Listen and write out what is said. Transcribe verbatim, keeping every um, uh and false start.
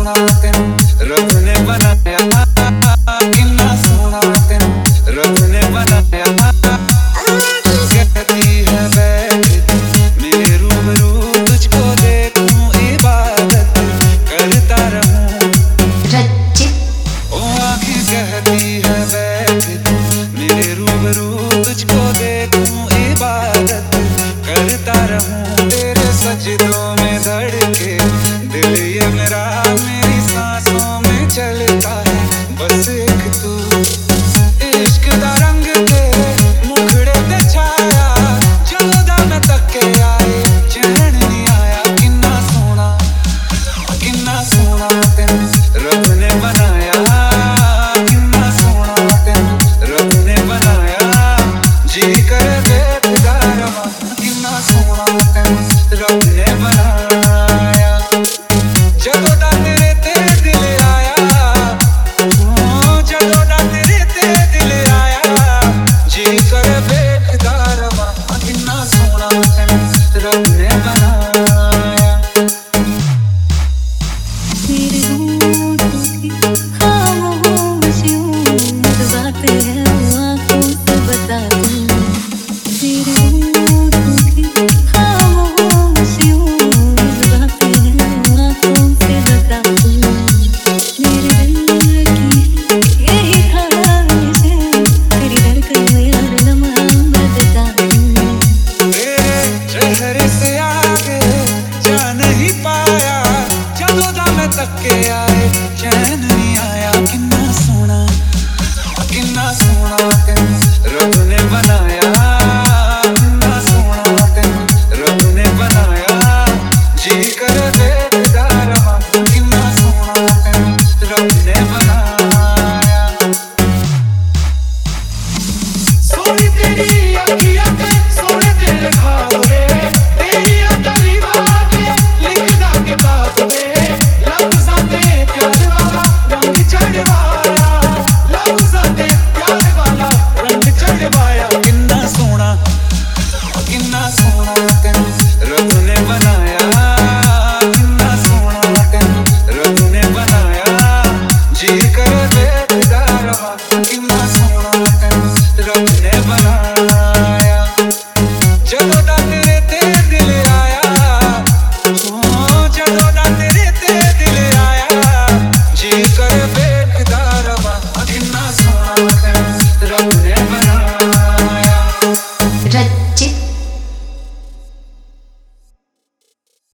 सोना तेन रब ने बनाया, कितना सोना तेन रब ने बनाया। कहती है बैठ मेरे रूबरू तुझको देखूं इबादत करता रहूं। ओ आँखें कहती है बैठ मेरे रूबरू तुझको देखूं इबादत करता रहूं। तेरे सजदों में धड़के दिल ये मेरा मेरी सांसों में चलता है बस एक तू। इश्क दा रंग तेरे मुखड़े ते छाया, ਜਦੋਂ ਦਾ मैं तके आए चैन नहीं आया। कितना सोना कितना सोना तेन रब ने बनाया, कितना सोना तेन रब ने बनाया। जी करे देखदा रवां कितना सोना तेन रब ने बनाया। ਜਦੋਂ ਦਾ तेरे ते दिल आया, ਜਦੋਂ ਦਾ तेरे ते दिल आया। जी करे देखदा रवां कितना सोना तेन रब ने बनाया। मेरे होठों की खामोशियों में बातें हैं वो आँखों से बता दूं। मेरे होठों की खामोशियों में बातें हैं वो आँखों से बता दूं। मेरे दिल की यही ख्वाहिश है, तेरी धड़कन में हर लम्हा मैं बता दूं। तेरे चेहरे से आगे जा नहीं पाया, ਜਦੋਂ ਦਾ मैं तके आए चैन नहीं आया। कितना सोना कितना सोना तेन रब ने बनाया, कितना सोना तेन रब ने बनाया। जी कर देखदा रवां कितना सोना तेन रब ने